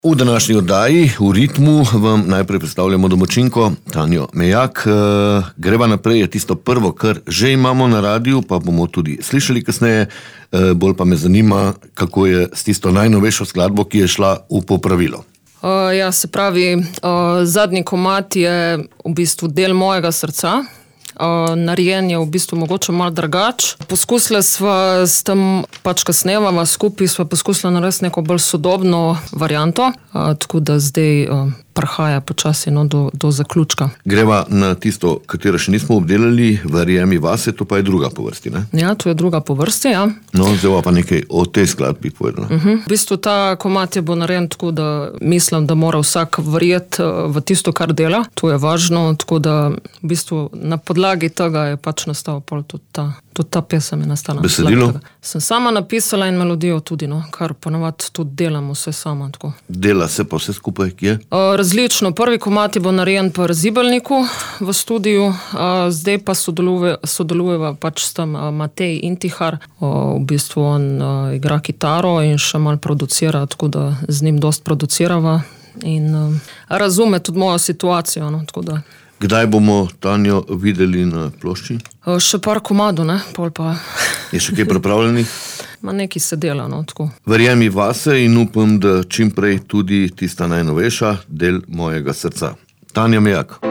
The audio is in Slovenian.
V današnji oddaji, v ritmu, vam najprej predstavljamo domačinko Tanjo Mejak. Greva naprej, je tisto prvo, kar že imamo na radiju, pa bomo tudi slišali kasneje. Bolj pa me zanima, kako je s tisto najnovejšo skladbo, ki je šla v popravilo. Se pravi, zadnji komad je v bistvu del mojega srca. Narejen je v bistvu mogoče malo drugač. Poskusila sva s tem, ko snemava skupaj, sva poskusila narediti neko bolj sodobno varianto, tako da zdaj prihaja počasi do zaključka. Greva na tisto, katero še nismo obdelali, Verjemi vase, to pa je druga po vrsti, ne? Ja, to je druga po vrsti, ja. No, zdaj pa nekaj o tej skladbi povedala. V bistvu ta komad je bo narejen tako, da mislim, da mora vsak verjeti v tisto, kar dela. To je važno, tako da v bistvu na podlagi tega je pač nastal pol tudi ta pesem je nastala. Besedilo? Sem sama napisala in melodijo tudi, no, kar ponavadi tudi delam vse sama, tako. Dela se pa vse skupaj, kje? Različno. Prvi komad je bo narejen pa Zibelniku v studiu, zdaj pa sodelujeva pač s tem Matej Intihar. V bistvu on igra kitaro in še malo producira, tako da z njim dost producirava in razume tudi mojo situacijo, no, tako da. Kdaj bomo Tanjo videli na plošči? Še par komadov, ne, pol pa. Je še kaj pripravljenih? Nekaj se dela, no, tako. Verjemi vase in upam, da čim prej tudi tista najnovejša, del mojega srca. Tanja Mejak.